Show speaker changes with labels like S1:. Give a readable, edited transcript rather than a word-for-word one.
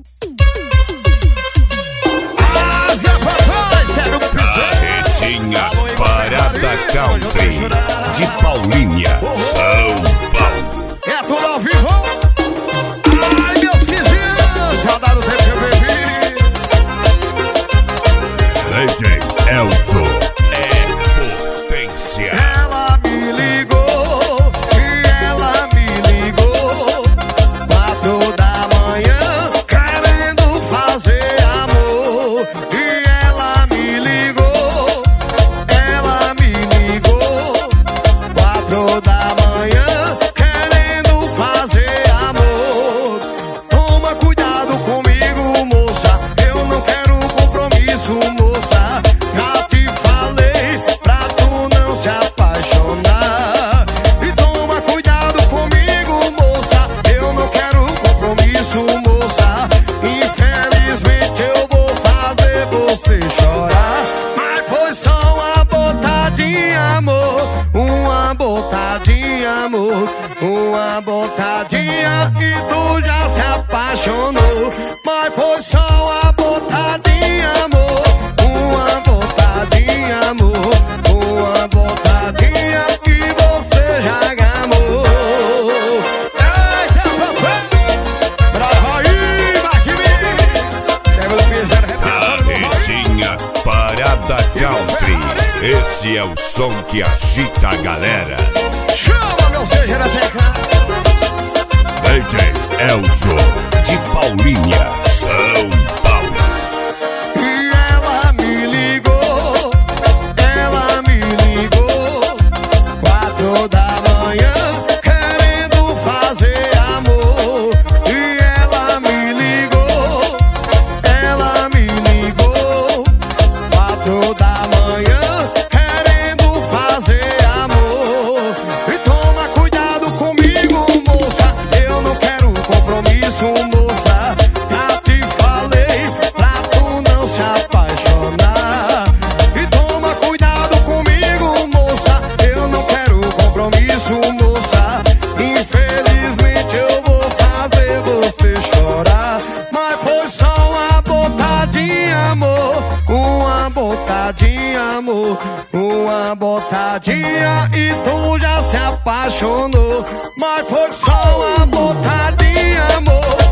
S1: Carretinha Parada Country de Paulinha, São Paulo.
S2: É tudo ao vivo. Ai, meus vizinhos, saudade do tempo que eu bebi.
S1: DJ Elzo é potência.
S2: Ela me ligou, e ela me ligou 4 da manhã, querendo fazer amor. E ela me ligou, 4 da manhã, querendo fazer amor. Toma cuidado comigo, moça, eu não quero compromisso, moça. Já te falei pra tu não se apaixonar. E toma cuidado comigo, moça, eu não quero compromisso, moça. Infelizmente eu vou fazer você chorar. Mas foi só uma botadinha, amor, uma botadinha, amor, uma botadinha e tu já se apaixonou. Mas foi só uma botadinha, amor, uma botadinha, amor, uma botadinha e você já gamou. Eita, papai! Brava aí, Marquinhos! Serve do piseiro,
S1: Carretinha Parada Country. Esse é o som que agita a galera.
S2: chama, meu seja na teca!
S1: DJ Elzo de Paulinha, São Paulo.
S2: E ela me ligou, 4 da manhã, querendo fazer amor. E ela me ligou, 4 da manhã, querendo fazer amor. E toma cuidado comigo, moça, eu não quero compromisso, moça. Já te falei pra tu não se apaixonar. E toma cuidado comigo, moça, eu não quero compromisso, moça. Infelizmente eu vou fazer você chorar. Mas foi só uma botadinha, amor, uma botadinha, amor, uma botadinha e tu já se apaixonou. Mas foi só uma botadinha, amor,